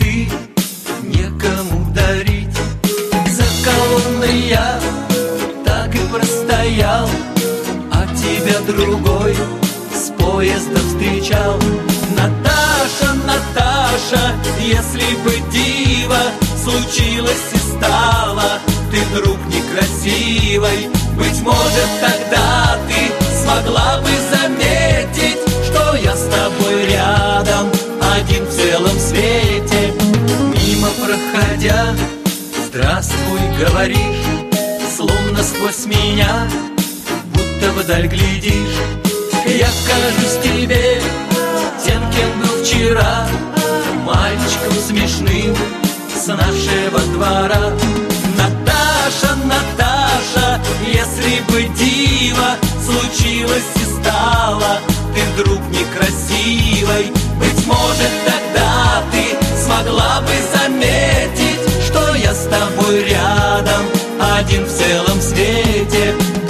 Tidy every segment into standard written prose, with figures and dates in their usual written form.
цветы некому дарить. За колонной я так и простоял, а тебя другой с поезда встречал. Наташа, Наташа, если бы диво случилось и стало ты вдруг некрасивой, быть может, тогда ты смогла бы заметить, что я с тобой рядом, один в целом свете. Мимо проходя, здравствуй, говоришь, словно сквозь меня, будто вдаль глядишь. Я кажусь тебе тем, кем был вчера, мальчиком смешным с нашего двора. Наташа, Наташа, если бы диво случилось и стало ты вдруг некрасивой, быть может, тогда ты смогла бы заметить, что я с тобой рядом, один в целом свете.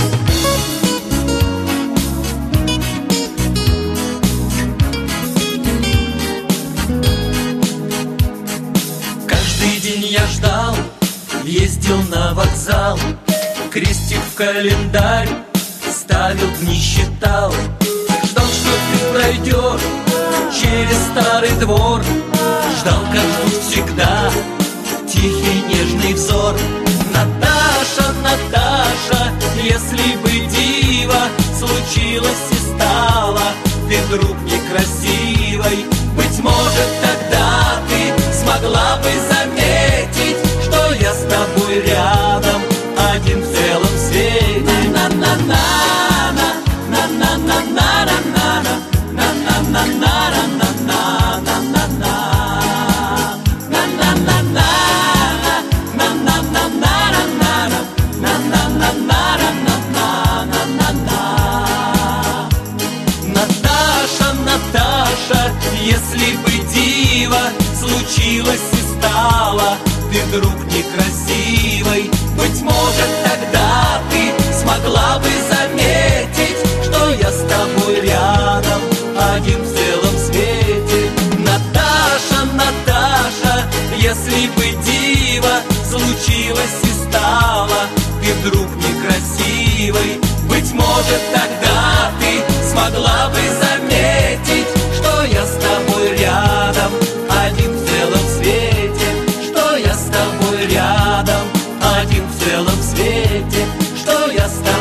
Каждый день я ждал, ездил на вокзал, крестик в календарь ставил, дни считал. Ждал, что ты пройдешь через старый двор, ждал, как ждут всегда тихий нежный взор. Наташа, Наташа, если бы диво случилось и стало ты вдруг некрасивой, быть может, тогда ты смогла бы заметить, что я с тобой рядом, один в целом свете. Наташа, Наташа, если бы диво случилось и стало ты вдруг некрасивой, быть может, тогда ты смогла бы заметить, что я с тобой рядом, один в целом свете. Наташа, Наташа, если бы диво случилось и стало ты вдруг некрасивой, быть может, тогда ты смогла бы заметить, что я с тобой рядом, один в целом свете, что я с тобой рядом, один в целом свете, что я с тобой